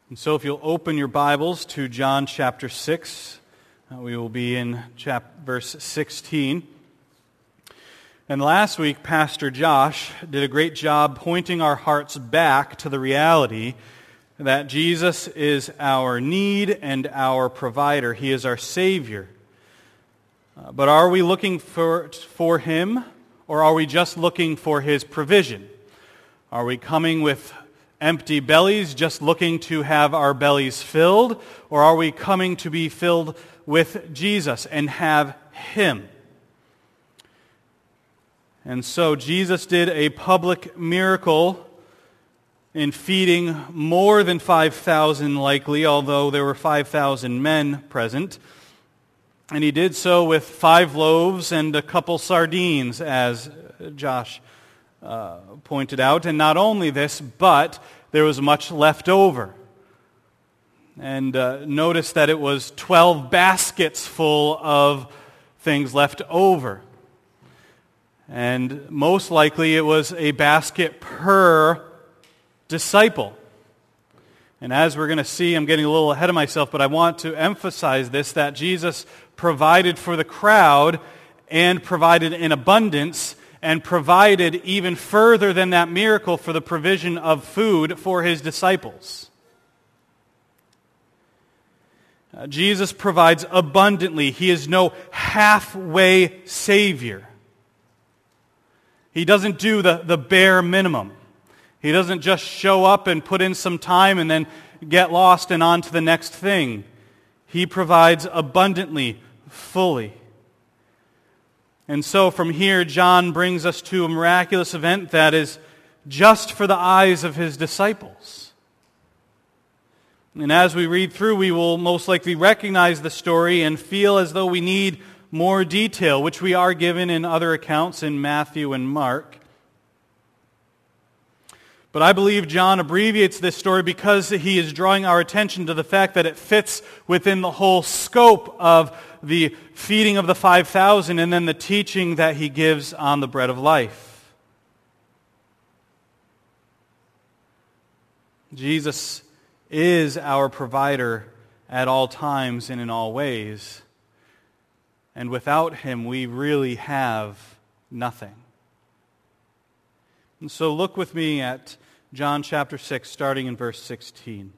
And so if you'll open your Bibles to John chapter 6, we will be in verse 16. And last week, Pastor Josh did a great job pointing our hearts back to the reality that Jesus is our need and our provider. He is our Savior. But are we looking for Him, or are we just looking for His provision? Are we coming with empty bellies, just looking to have our bellies filled, or are we coming to be filled with Jesus and have Him? And so Jesus did a public miracle in feeding more than 5,000 likely, although there were 5,000 men present. And He did so with 5 loaves and a couple sardines, as Josh pointed out. And not only this, but there was much left over. And notice that it was 12 baskets full of things left over. And most likely it was a basket per disciple. And as we're going to see, I'm getting a little ahead of myself, but I want to emphasize this, that Jesus provided for the crowd and provided in abundance and provided even further than that miracle for the provision of food for His disciples. Jesus provides abundantly. He is no halfway Savior. He doesn't do the bare minimum. He doesn't just show up and put in some time and then get lost and on to the next thing. He provides abundantly, fully. And so from here, John brings us to a miraculous event that is just for the eyes of His disciples. And as we read through, we will most likely recognize the story and feel as though we need more detail, which we are given in other accounts in Matthew and Mark. But I believe John abbreviates this story because he is drawing our attention to the fact that it fits within the whole scope of the feeding of the 5,000 and then the teaching that he gives on the bread of life. Jesus is our provider at all times and in all ways. And without Him, we really have nothing. And so look with me at John chapter 6, starting in verse 16.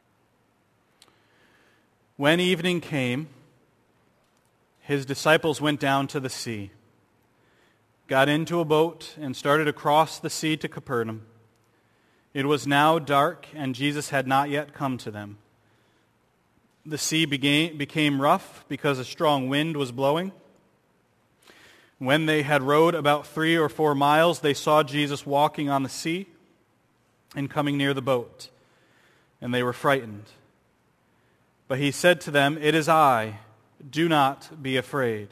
When evening came, His disciples went down to the sea, got into a boat, and started across the sea to Capernaum. It was now dark, and Jesus had not yet come to them. The sea became rough because a strong wind was blowing. When they had rowed about 3 or 4 miles, they saw Jesus walking on the sea and coming near the boat, and they were frightened. But He said to them, "It is I, do not be afraid."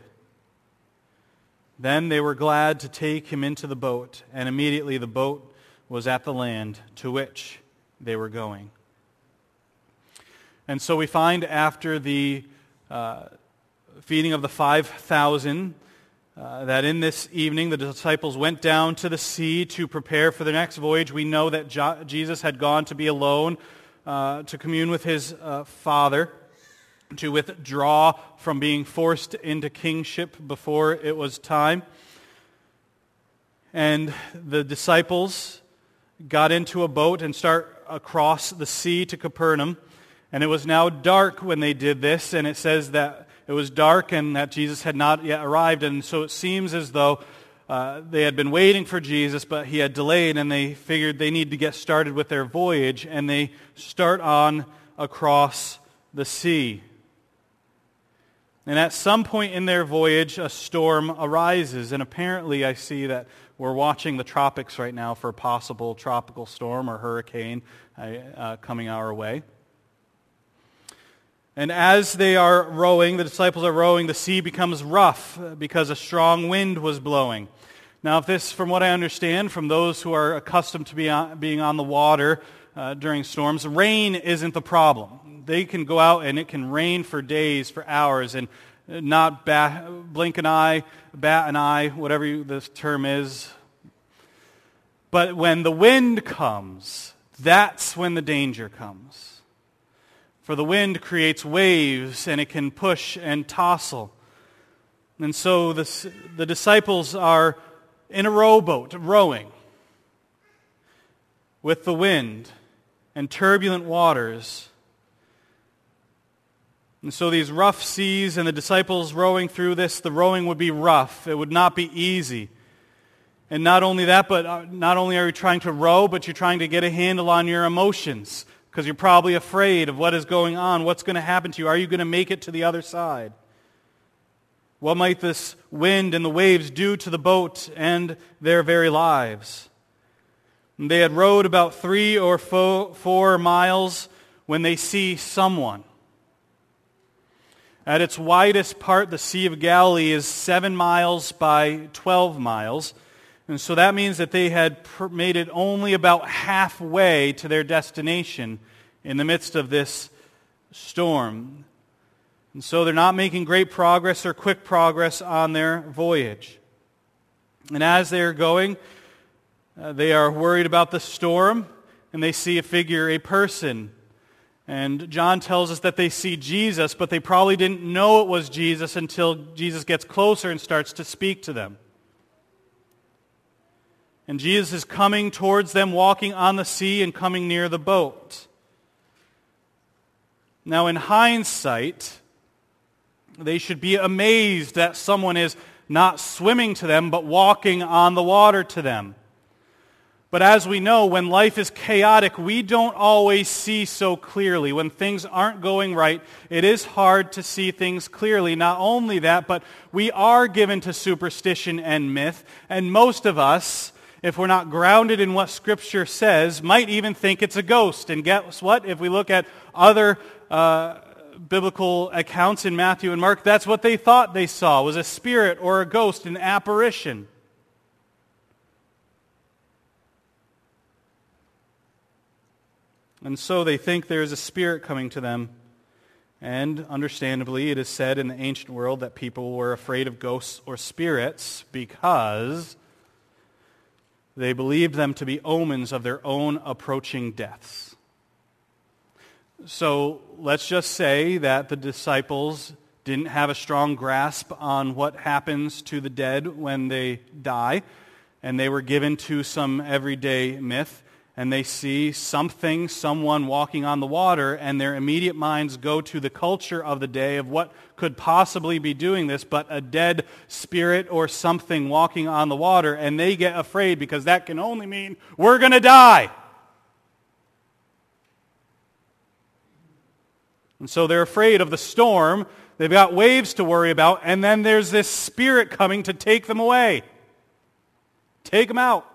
Then they were glad to take Him into the boat, and immediately the boat was at the land to which they were going. And so we find after the feeding of the 5,000 that in this evening the disciples went down to the sea to prepare for the next voyage. We know that Jesus had gone to be alone to commune with His Father, to withdraw from being forced into kingship before it was time. And the disciples got into a boat and start across the sea to Capernaum. And it was now dark when they did this, and it says that it was dark and that Jesus had not yet arrived. And so it seems as though they had been waiting for Jesus, but He had delayed, and they figured they need to get started with their voyage, and they start on across the sea. And at some point in their voyage, a storm arises, and apparently I see that we're watching the tropics right now for a possible tropical storm or hurricane coming our way. And as they are rowing, the disciples are rowing, the sea becomes rough because a strong wind was blowing. Now, if this, from what I understand, from those who are accustomed to being on the water during storms, rain isn't the problem. They can go out and it can rain for days, for hours, and not blink an eye, bat an eye, whatever this term is. But when the wind comes, that's when the danger comes. For the wind creates waves, and it can push and tossle. And so the disciples are in a rowboat, rowing, with the wind and turbulent waters. And so these rough seas and the disciples rowing through this, the rowing would be rough. It would not be easy. And not only that, but not only are you trying to row, but you're trying to get a handle on your emotions, because you're probably afraid of what is going on, what's going to happen to you. Are you going to make it to the other side? What might this wind and the waves do to the boat and their very lives? And they had rowed about 3 or 4 miles when they see someone. At its widest part, the Sea of Galilee is 7 miles by 12 miles. And so that means that they had made it only about halfway to their destination in the midst of this storm. And so they're not making great progress or quick progress on their voyage. And as they're going, they are worried about the storm, and they see a figure, a person. And John tells us that they see Jesus, but they probably didn't know it was Jesus until Jesus gets closer and starts to speak to them. And Jesus is coming towards them, walking on the sea and coming near the boat. Now, in hindsight, they should be amazed that someone is not swimming to them, but walking on the water to them. But as we know, when life is chaotic, we don't always see so clearly. When things aren't going right, it is hard to see things clearly. Not only that, but we are given to superstition and myth, and most of us, if we're not grounded in what Scripture says, might even think it's a ghost. And guess what? If we look at other biblical accounts in Matthew and Mark, that's what they thought they saw, was a spirit or a ghost, an apparition. And so they think there is a spirit coming to them. And understandably, it is said in the ancient world that people were afraid of ghosts or spirits because they believed them to be omens of their own approaching deaths. So let's just say that the disciples didn't have a strong grasp on what happens to the dead when they die, and they were given to some everyday myth, and they see someone walking on the water, and their immediate minds go to the culture of the day of what could possibly be doing this, but a dead spirit or something walking on the water, and they get afraid because that can only mean we're going to die. And so they're afraid of the storm. They've got waves to worry about, and then there's this spirit coming to take them away. Take them out.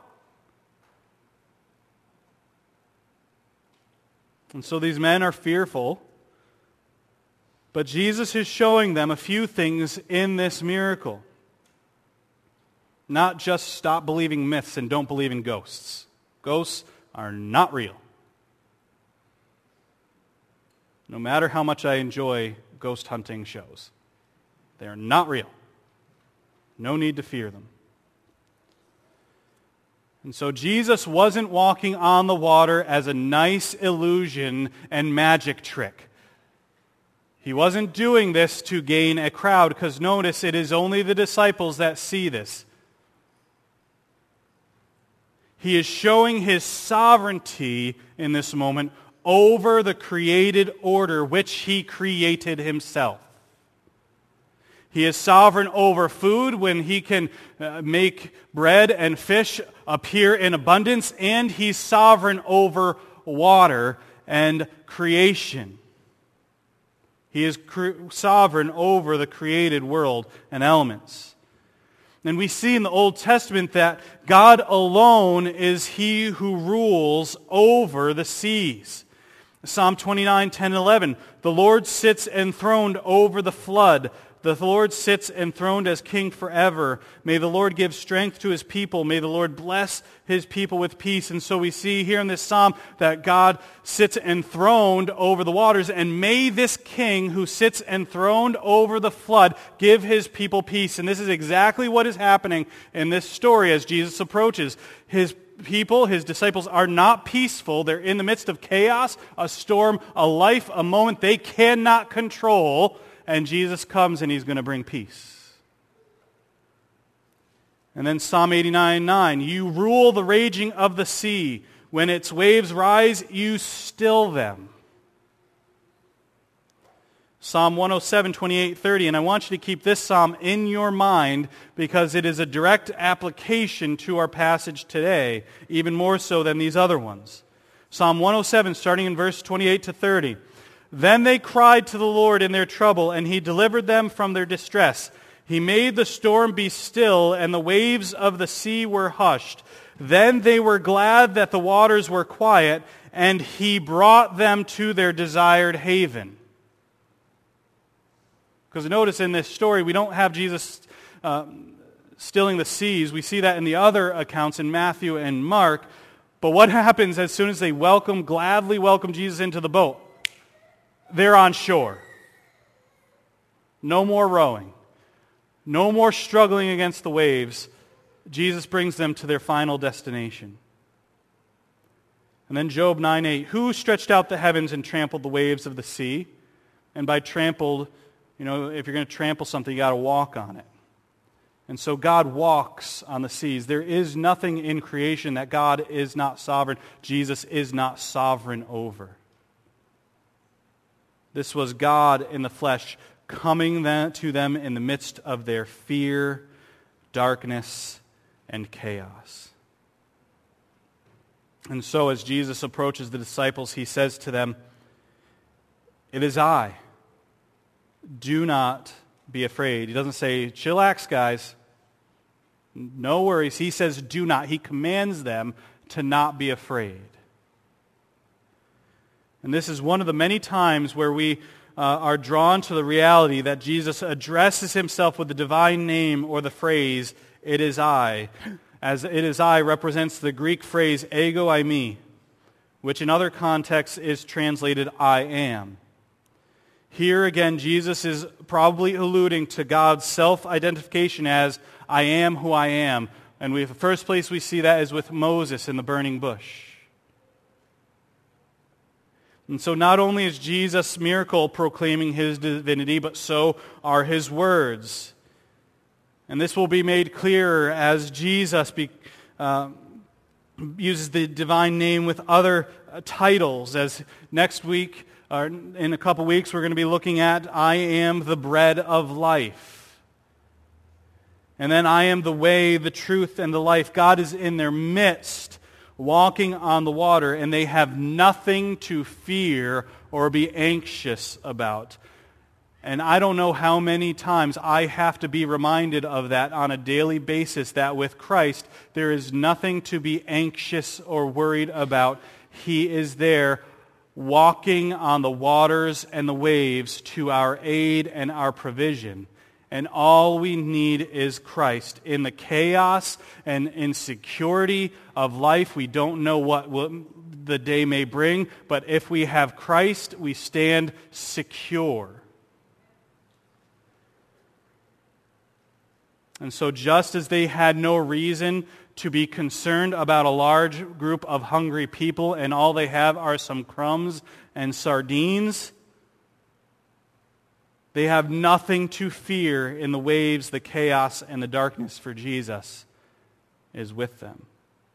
And so these men are fearful, but Jesus is showing them a few things in this miracle. Not just stop believing myths and don't believe in ghosts. Ghosts are not real. No matter how much I enjoy ghost hunting shows, they are not real. No need to fear them. And so Jesus wasn't walking on the water as a nice illusion and magic trick. He wasn't doing this to gain a crowd, because notice it is only the disciples that see this. He is showing his sovereignty in this moment over the created order which he created himself. He is sovereign over food when he can make bread and fish appear in abundance, and he's sovereign over water and creation. He is sovereign over the created world and elements. And we see in the Old Testament that God alone is he who rules over the seas. Psalm 29, 10, 11. The Lord sits enthroned over the flood. The Lord sits enthroned as king forever. May the Lord give strength to his people. May the Lord bless his people with peace. And so we see here in this psalm that God sits enthroned over the waters. And may this king who sits enthroned over the flood give his people peace. And this is exactly what is happening in this story as Jesus approaches. His people, his disciples, are not peaceful. They're in the midst of chaos, a storm, a life, a moment they cannot control. And Jesus comes and he's going to bring peace. And then Psalm 89:9, you rule the raging of the sea. When its waves rise, you still them. Psalm 107:28-30, and I want you to keep this psalm in your mind because it is a direct application to our passage today, even more so than these other ones. Psalm 107, starting in verse 28-30. Then they cried to the Lord in their trouble, and he delivered them from their distress. He made the storm be still, and the waves of the sea were hushed. Then they were glad that the waters were quiet, and he brought them to their desired haven. Because notice in this story, we don't have Jesus stilling the seas. We see that in the other accounts in Matthew and Mark. But what happens as soon as they gladly welcome Jesus into the boat? They're on shore. No more rowing. No more struggling against the waves. Jesus brings them to their final destination. And then Job 9:8, who stretched out the heavens and trampled the waves of the sea? And by trampled, if you're going to trample something, you got to walk on it. And so God walks on the seas. There is nothing in creation that God is not sovereign. Jesus is not sovereign over. This was God in the flesh coming to them in the midst of their fear, darkness, and chaos. And so as Jesus approaches the disciples, he says to them, it is I. Do not be afraid. He doesn't say, chillax, guys. No worries. He says, do not. He commands them to not be afraid. And this is one of the many times where we are drawn to the reality that Jesus addresses himself with the divine name or the phrase, it is I. As it is I represents the Greek phrase, ego eimi, which in other contexts is translated, I am. Here again, Jesus is probably alluding to God's self-identification as, I am who I am. And the first place we see that is with Moses in the burning bush. And so not only is Jesus' miracle proclaiming his divinity, but so are his words. And this will be made clearer as Jesus uses the divine name with other titles. As next week, or in a couple weeks, we're going to be looking at, I am the bread of life. And then I am the way, the truth, and the life. God is in their midst, walking on the water, and they have nothing to fear or be anxious about. And I don't know how many times I have to be reminded of that on a daily basis, that with Christ, there is nothing to be anxious or worried about. He is there walking on the waters and the waves to our aid and our provision. And all we need is Christ. In the chaos and insecurity of life, we don't know what the day may bring, but if we have Christ, we stand secure. And so just as they had no reason to be concerned about a large group of hungry people and all they have are some crumbs and sardines, they have nothing to fear in the waves, the chaos, and the darkness, for Jesus is with them.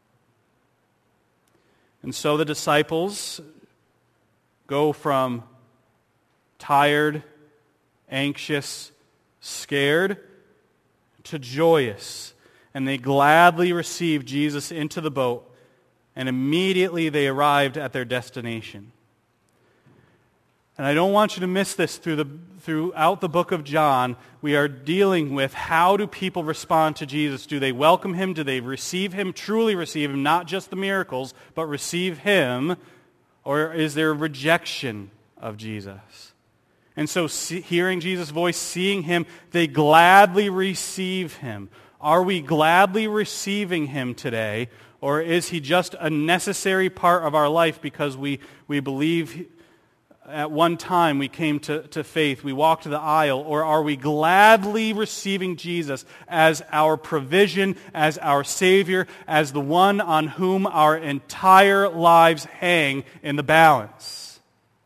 And so the disciples go from tired, anxious, scared, to joyous, and they gladly received Jesus into the boat, and immediately they arrived at their destination. And I don't want you to miss this throughout the book of John. We are dealing with how do people respond to Jesus? Do they welcome him? Do they receive him, truly receive him, not just the miracles, but receive him? Or is there rejection of Jesus? And so hearing Jesus' voice, seeing him, they gladly receive him. Are we gladly receiving him today? Or is he just a necessary part of our life because we believe at one time we came to faith, we walked the aisle, or are we gladly receiving Jesus as our provision, as our Savior, as the one on whom our entire lives hang in the balance?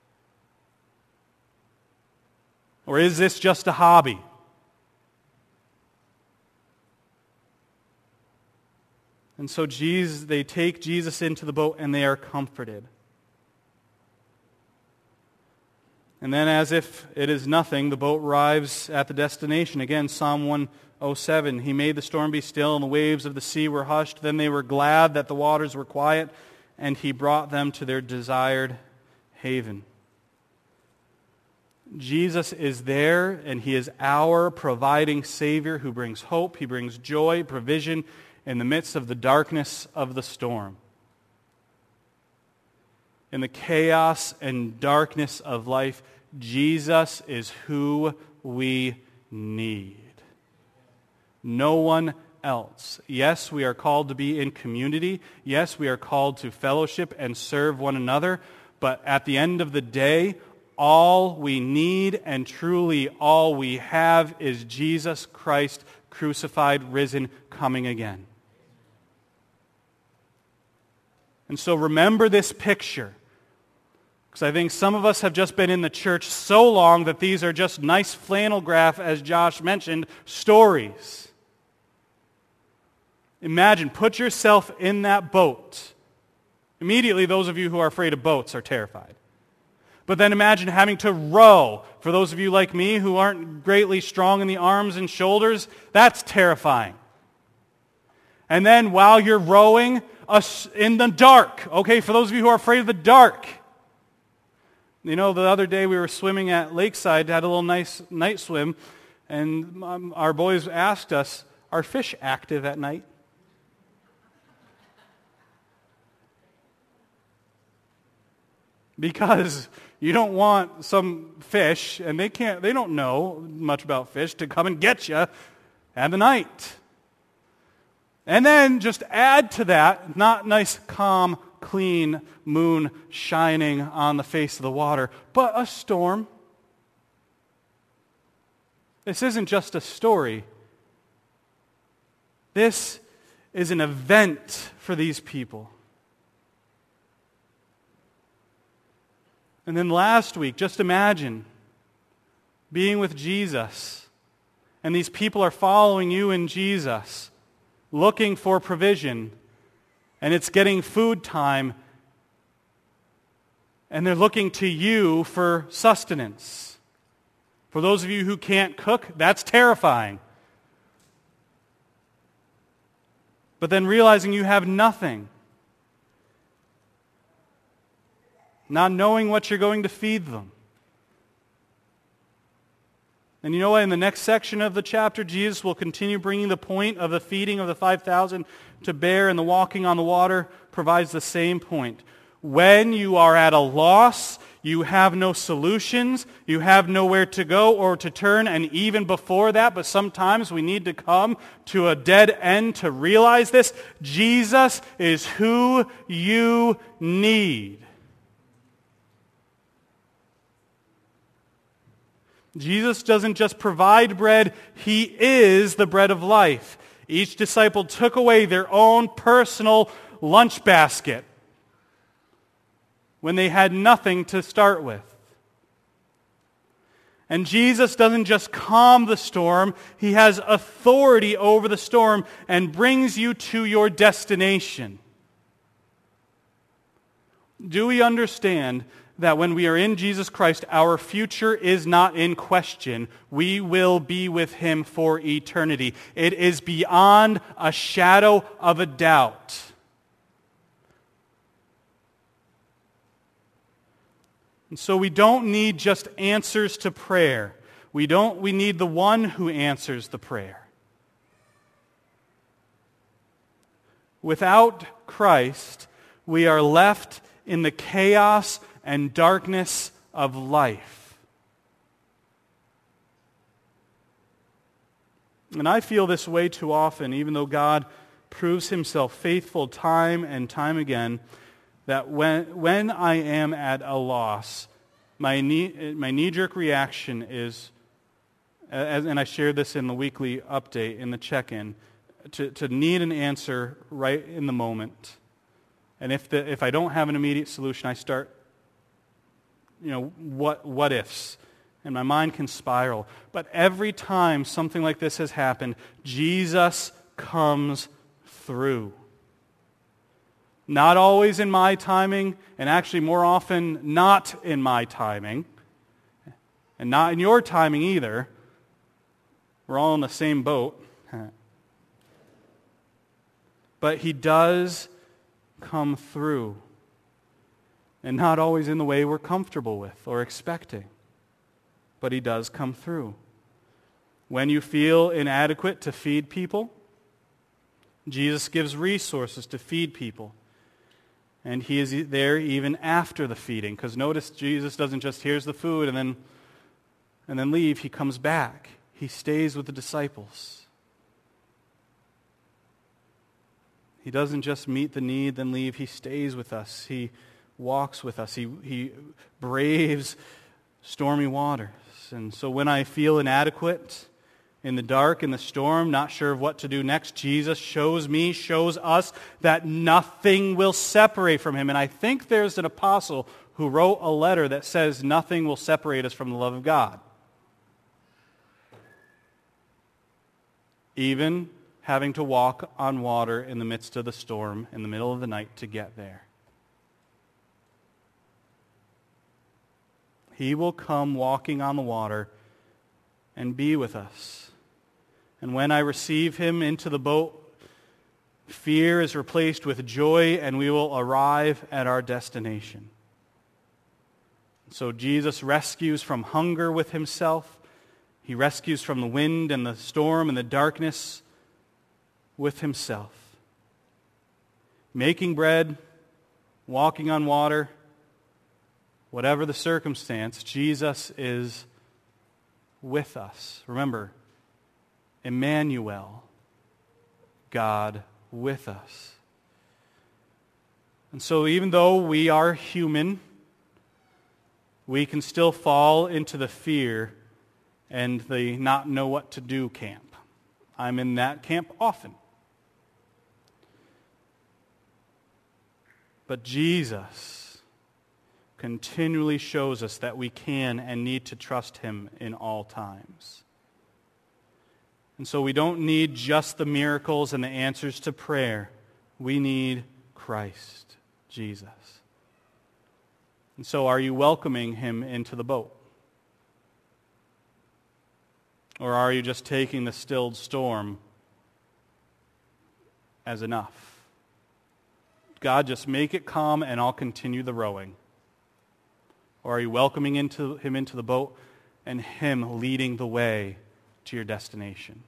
Or is this just a hobby? And so they take Jesus into the boat and they are comforted. And then as if it is nothing, the boat arrives at the destination. Again, Psalm 107, He made the storm be still and the waves of the sea were hushed. Then they were glad that the waters were quiet, and He brought them to their desired haven. Jesus is there, and He is our providing Savior who brings hope, He brings joy, provision in the midst of the darkness of the storm. In the chaos and darkness of life, Jesus is who we need. No one else. Yes, we are called to be in community. Yes, we are called to fellowship and serve one another. But at the end of the day, all we need and truly all we have is Jesus Christ, crucified, risen, coming again. And so remember this picture. Because I think some of us have just been in the church so long that these are just nice flannel graph, as Josh mentioned, stories. Imagine, put yourself in that boat. Immediately, those of you who are afraid of boats are terrified. But then imagine having to row. For those of you like me who aren't greatly strong in the arms and shoulders, that's terrifying. And then while you're rowing in the dark, okay, for those of you who are afraid of the dark, you know, the other day we were swimming at Lakeside, had a little nice night swim, and our boys asked us, are fish active at night? Because you don't want some fish, and they don't know much about fish, to come and get you at the night. And then just add to that, not nice, calm, clean moon shining on the face of the water, but a storm. This isn't just a story. This is an event for these people. And then last week, just imagine being with Jesus, and these people are following you in Jesus, looking for provision, and it's getting food time, and they're looking to you for sustenance. For those of you who can't cook, that's terrifying. But then realizing you have nothing, not knowing what you're going to feed them. And you know what? In the next section of the chapter, Jesus will continue bringing the point of the feeding of the 5,000 to bear, and the walking on the water provides the same point. When you are at a loss, you have no solutions, you have nowhere to go or to turn, and even before that, but sometimes we need to come to a dead end to realize this, Jesus is who you need. Jesus doesn't just provide bread, He is the bread of life. Each disciple took away their own personal lunch basket when they had nothing to start with. And Jesus doesn't just calm the storm, He has authority over the storm and brings you to your destination. Do we understand that when we are in Jesus Christ, our future is not in question? We will be with Him for eternity. It is beyond a shadow of a doubt. And so we don't need just answers to prayer. We need the one who answers the prayer. Without Christ, we are left in the chaos and darkness of life. And I feel this way too often, even though God proves Himself faithful time and time again, that when I am at a loss, my knee-jerk reaction is, and I shared this in the weekly update, in the check-in, to need an answer right in the moment. And if I don't have an immediate solution, I start, what ifs? And my mind can spiral. But every time something like this has happened, Jesus comes through. Not always in my timing, and actually more often not in my timing, and not in your timing either. We're all in the same boat. But he does come through, and not always in the way we're comfortable with or expecting. But he does come through. When you feel inadequate to feed people, Jesus gives resources to feed people. And he is there even after the feeding. Because notice, Jesus doesn't just, here's the food, and then leave. He comes back. He stays with the disciples. He doesn't just meet the need, then leave. He stays with us. He walks with us. He braves stormy waters. And so when I feel inadequate, in the dark, in the storm, not sure of what to do next, Jesus shows us that nothing will separate from him. And I think there's an apostle who wrote a letter that says nothing will separate us from the love of God. Even having to walk on water in the midst of the storm, in the middle of the night to get there. He will come walking on the water and be with us. And when I receive him into the boat, fear is replaced with joy, and we will arrive at our destination. So Jesus rescues from hunger with himself. He rescues from the wind and the storm and the darkness with himself. Making bread, walking on water, whatever the circumstance, Jesus is with us. Remember, Emmanuel, God with us. And so even though we are human, we can still fall into the fear and the not know what to do camp. I'm in that camp often. But Jesus continually shows us that we can and need to trust him in all times. And so we don't need just the miracles and the answers to prayer. We need Christ, Jesus. And so are you welcoming him into the boat? Or are you just taking the stilled storm as enough? God, just make it calm and I'll continue the rowing. Or are you welcoming him into the boat and him leading the way to your destination?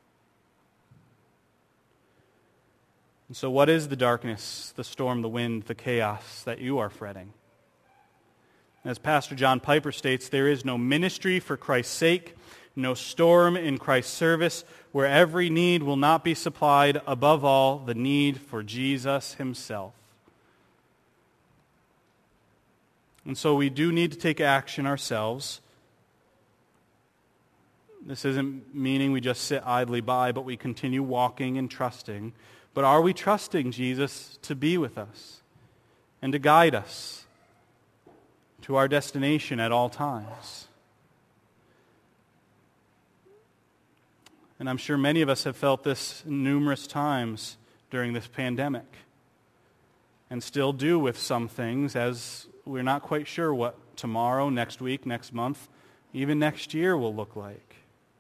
And so what is the darkness, the storm, the wind, the chaos that you are fretting? As Pastor John Piper states, there is no ministry for Christ's sake, no storm in Christ's service, where every need will not be supplied, above all, the need for Jesus himself. And so we do need to take action ourselves. This isn't meaning we just sit idly by, but we continue walking and trusting. But are we trusting Jesus to be with us and to guide us to our destination at all times? And I'm sure many of us have felt this numerous times during this pandemic, and still do with some things, as we're not quite sure what tomorrow, next week, next month, even next year will look like.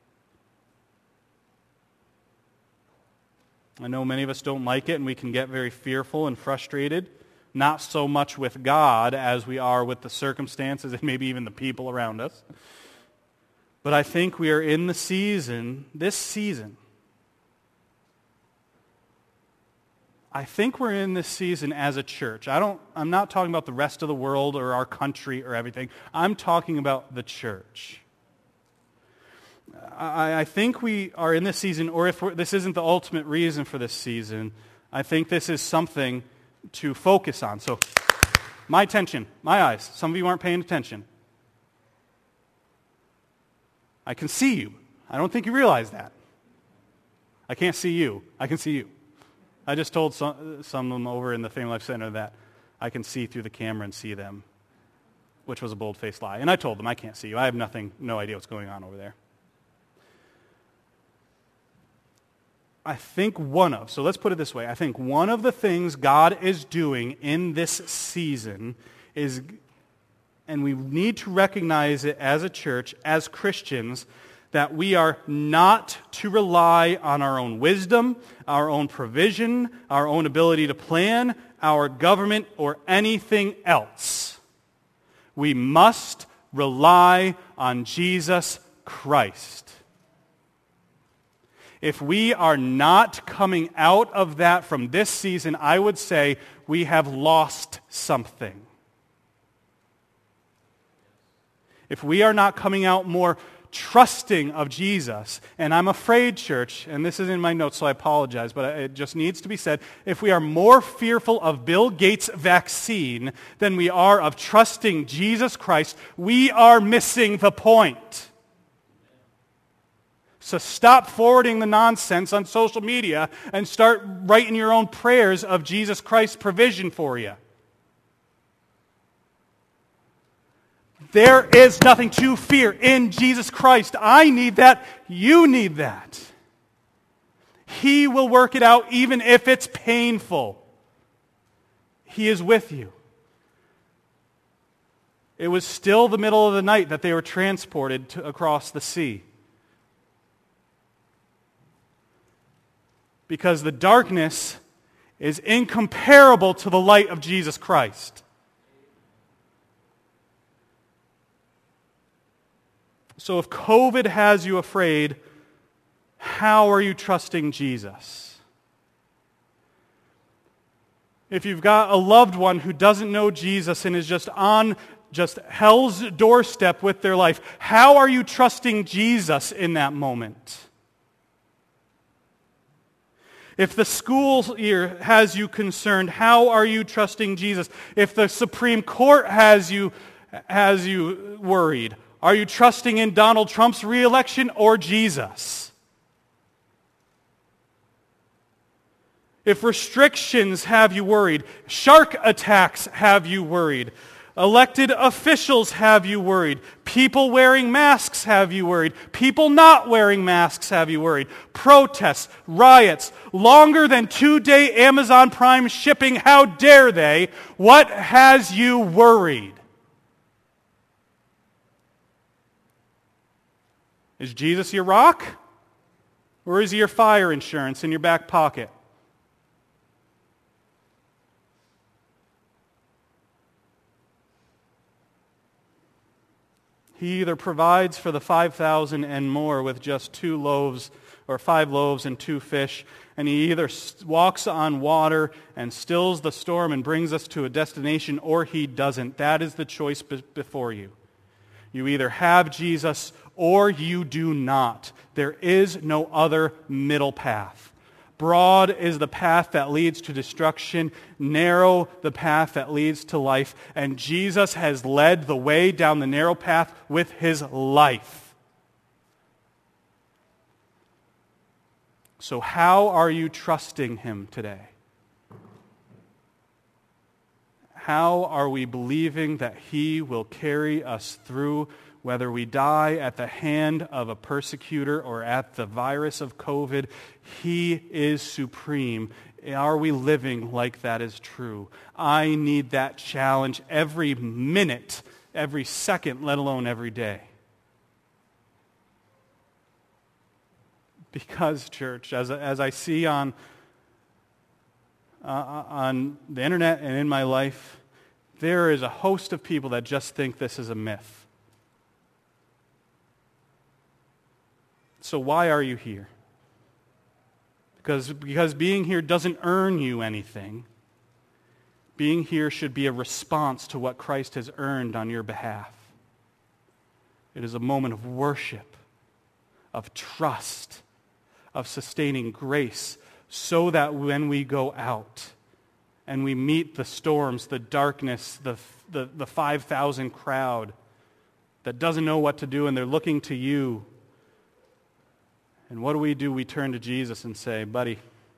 I know many of us don't like it, and we can get very fearful and frustrated, not so much with God as we are with the circumstances and maybe even the people around us. But I think we are in the season, this season. I think we're in this season as a church. I'm not talking about the rest of the world or our country or everything. I'm talking about the church. I think we are in this season, or if this isn't the ultimate reason for this season, I think this is something to focus on. So, my attention, my eyes. Some of you aren't paying attention. I can see you. I don't think you realize that. I can't see you. I can see you. I just told some of them over in the Family Life Center that I can see through the camera and see them, which was a bold-faced lie. And I told them, I can't see you. I have no idea what's going on over there. I think so let's put it this way. I think one of the things God is doing in this season is, and we need to recognize it as a church, as Christians, that we are not to rely on our own wisdom, our own provision, our own ability to plan, our government, or anything else. We must rely on Jesus Christ. If we are not coming out of that from this season, I would say we have lost something. If we are not coming out more trusting of Jesus, and I'm afraid, church, and this is in my notes, so I apologize, but it just needs to be said, if we are more fearful of Bill Gates' vaccine than we are of trusting Jesus Christ, we are missing the point. So stop forwarding the nonsense on social media and start writing your own prayers of Jesus Christ's provision for you. There is nothing to fear in Jesus Christ. I need that. You need that. He will work it out even if it's painful. He is with you. It was still the middle of the night that they were transported across the sea. Because the darkness is incomparable to the light of Jesus Christ. So if COVID has you afraid, how are you trusting Jesus? If you've got a loved one who doesn't know Jesus and is just on hell's doorstep with their life, how are you trusting Jesus in that moment? If the school year has you concerned, how are you trusting Jesus? If the Supreme Court has you worried, are you trusting in Donald Trump's re-election or Jesus? If restrictions have you worried, shark attacks have you worried, elected officials have you worried, people wearing masks have you worried, people not wearing masks have you worried, protests, riots, longer than 2-day Amazon Prime shipping, how dare they? What has you worried? Is Jesus your rock? Or is he your fire insurance in your back pocket? He either provides for the 5,000 and more with just 2 loaves or 5 loaves and 2 fish, and he either walks on water and stills the storm and brings us to a destination, or he doesn't. That is the choice before you. You either have Jesus or you do not. There is no other middle path. Broad is the path that leads to destruction, narrow the path that leads to life, and Jesus has led the way down the narrow path with his life. So how are you trusting him today? How are we believing that he will carry us through, whether we die at the hand of a persecutor or at the virus of COVID? He is supreme. Are we living like that is true? I need that challenge every minute, every second, let alone every day. Because, church, as I see on the internet and in my life, there is a host of people that just think this is a myth. So why are you here? Because being here doesn't earn you anything. Being here should be a response to what Christ has earned on your behalf. It is a moment of worship, of trust, of sustaining grace, so that when we go out and we meet the storms, the darkness, the 5,000 crowd that doesn't know what to do, and they're looking to you And what do? We turn to Jesus and say, buddy,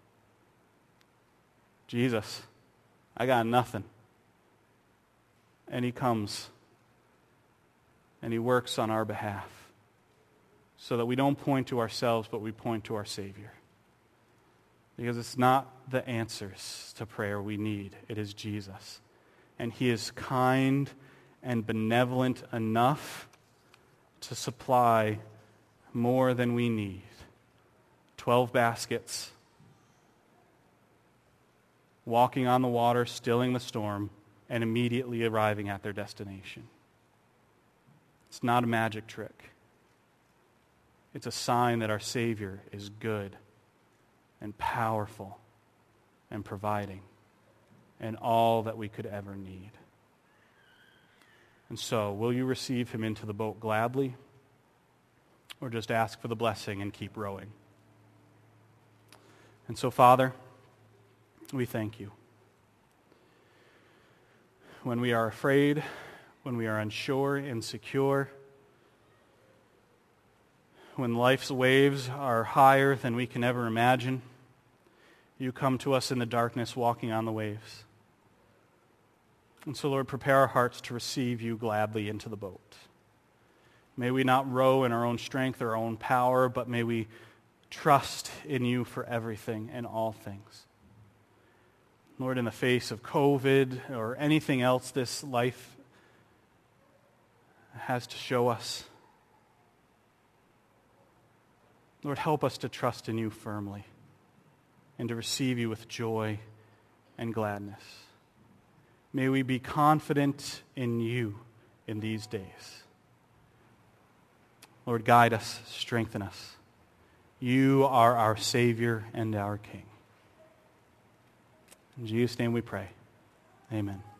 Jesus, I got nothing. And he comes and he works on our behalf so that we don't point to ourselves, but we point to our Savior. Because it's not the answers to prayer we need. It is Jesus. And he is kind and benevolent enough to supply more than we need. 12 baskets, walking on the water, stilling the storm, and immediately arriving at their destination. It's not a magic trick. It's a sign that our Savior is good and powerful and providing and all that we could ever need. And so, will you receive him into the boat gladly, or just ask for the blessing and keep rowing? And so, Father, we thank you. When we are afraid, when we are unsure, insecure, when life's waves are higher than we can ever imagine, you come to us in the darkness walking on the waves. And so, Lord, prepare our hearts to receive you gladly into the boat. May we not row in our own strength or our own power, but may we trust in you for everything and all things. Lord, in the face of COVID or anything else this life has to show us, Lord, help us to trust in you firmly and to receive you with joy and gladness. May we be confident in you in these days. Lord, guide us, strengthen us. You are our Savior and our King. In Jesus' name we pray. Amen.